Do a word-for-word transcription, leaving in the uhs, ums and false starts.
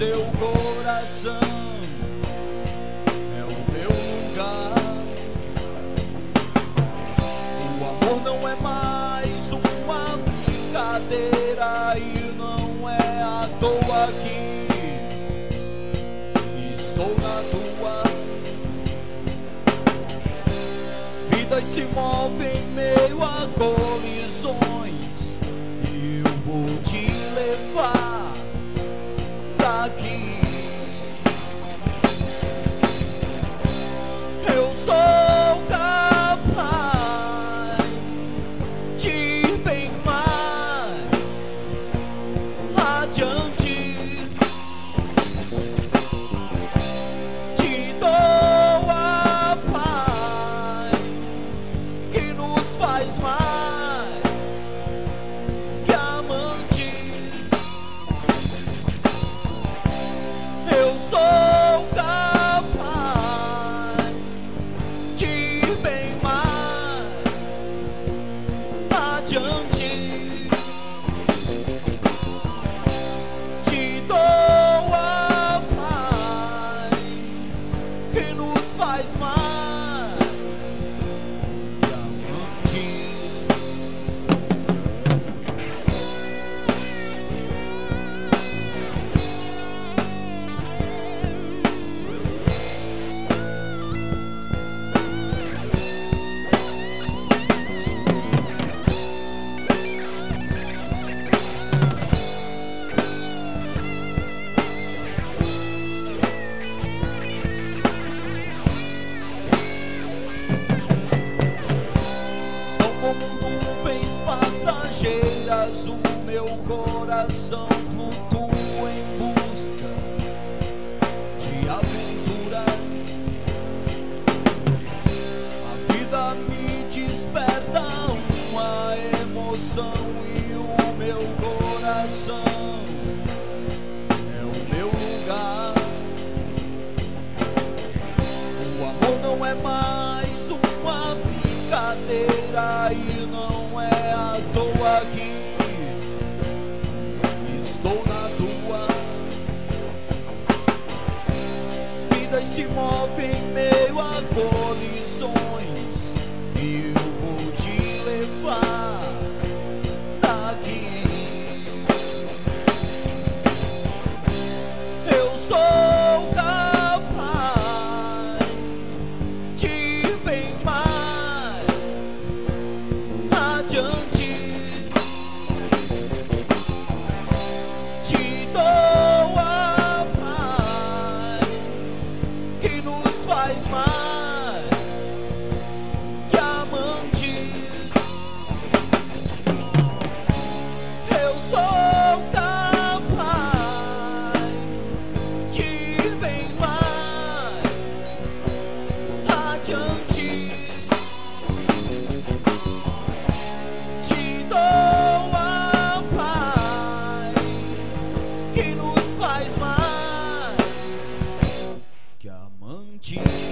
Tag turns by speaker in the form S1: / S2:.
S1: seu coração é o meu lugar. O amor não é mais uma brincadeira e não é à toa que estou na tua. Vidas se movem em meio a colisões e eu vou te levar daqui. Eu sou capaz de ir bem mais adiante. Te dou a paz que nos faz mais que amante. Eu sou capaz de ir bem mais adiante. Te dou a paz que nos faz mais que amante. São como nuvens passageiras, o meu coração flutua em busca de aventuras. A vida me desperta uma emoção e o meu coração é o meu lugar. O amor não é mais uma brincadeira e não é à toa que estou na tua. Vidas se movem em meio a colisões e eu vou te levar daqui. Eu sou capaz de ir bem mais adiante. Te dou a paz que nos faz mais que amante. Eu sou capaz de ir bem mais adiante. Te dou a paz que nos faz mais que amante.